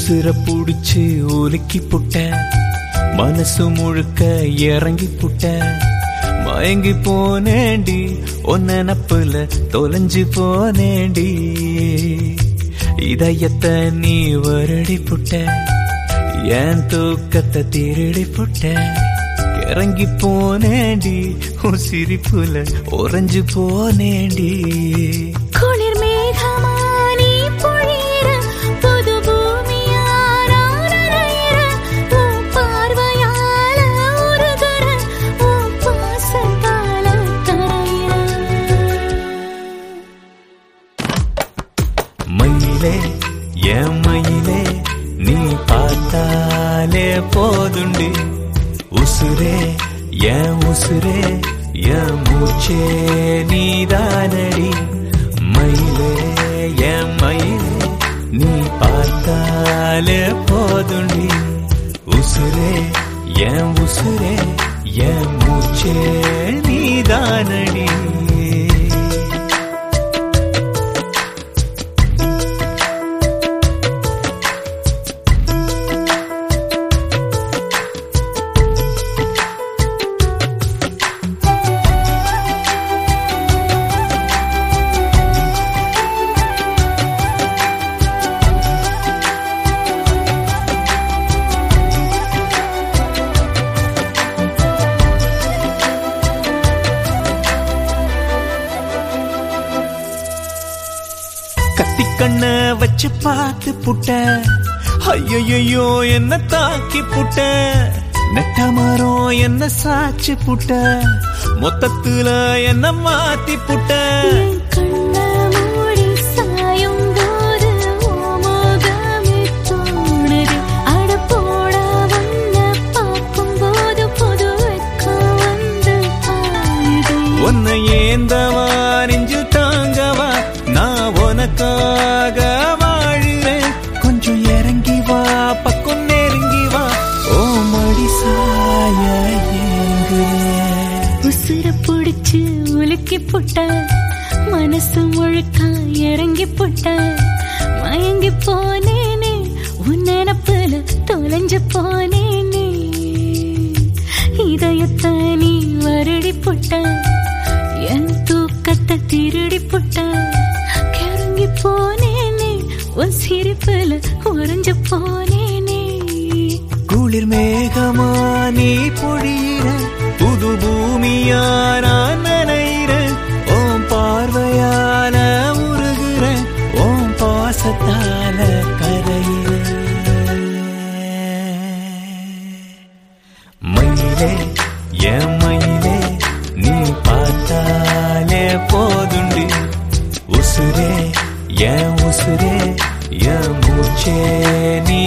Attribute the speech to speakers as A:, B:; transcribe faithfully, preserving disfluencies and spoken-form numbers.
A: உசுர புடிச்சு உலுக்கி புட்ட, மனசு முழுக்க இறங்கி புட்ட, மயங்கி போனேண்டி ஒன்ன நப்புல தொலைஞ்சு போனேண்டி. இதயத்தை நீ வருடி புட்ட, என் தூக்கத்தை திருடி புட்ட, இறங்கி போனேண்டி உன் சிரிப்புல உறைஞ்சு போனேண்டி.
B: குளிர் மேகமா நீ பொழியிற, புது பூமியா நான் நனையிற, உன் பார்வையால உருகுற, உன் பாசத்தால கரையிற.
A: மயிலே என் மயிலே நீ பார்த்தாலே போதுண்டி, உசுரே என் உசுரே என் மூச்சே நீதானடி. மயிலே என் மயிலே நீ பார்த்தாலே போதுண்டி, உசுரே என் உசுரே என் மூச்சே நீதானடி. கத்தி கண்ண வச்சு பார்த்து புட்ட, ஐயோ என்ன தாக்கி புட்ட, நெட்ட மரம் என்ன சாச்சு புட்ட, மொத்தத்துல என்ன மாத்தி புட்ட. உன்னை ஏந்தவா நெஞ்சு தாங்கவா நான் உனக்காக வாழுறேன், கொஞ்சம் இறங்கி வா பக்கம் நெருங்கி வா, ஓ மடி சாய ஏங்குறேன்.
B: உசுர புடிச்சு உலுக்கி புட்ட, மனசு முழுக்க இறங்கி புட்ட, மயங்கி போனேனே உன் நினப்புல தொலைஞ்சு போனேனே. இதயத்தை நீ வருடி புட்ட, என் தூக்கத்தை திருடி புட்ட, கிறங்கி போனேனே உன் சிரிப்புல உறைஞ்சு போனேனே.
A: குளிர் மேகமா நீ பொழியிற, புது பூமியா நான் நனையிற, ஓம் பார்வையால உருகுற, ஓம் பாசத்தால கரையிற. மயிலே என் மயிலே நீ பார்த்தாலே போதுண்டி, உசுரே என் உசுரே என் மூச்சே நீ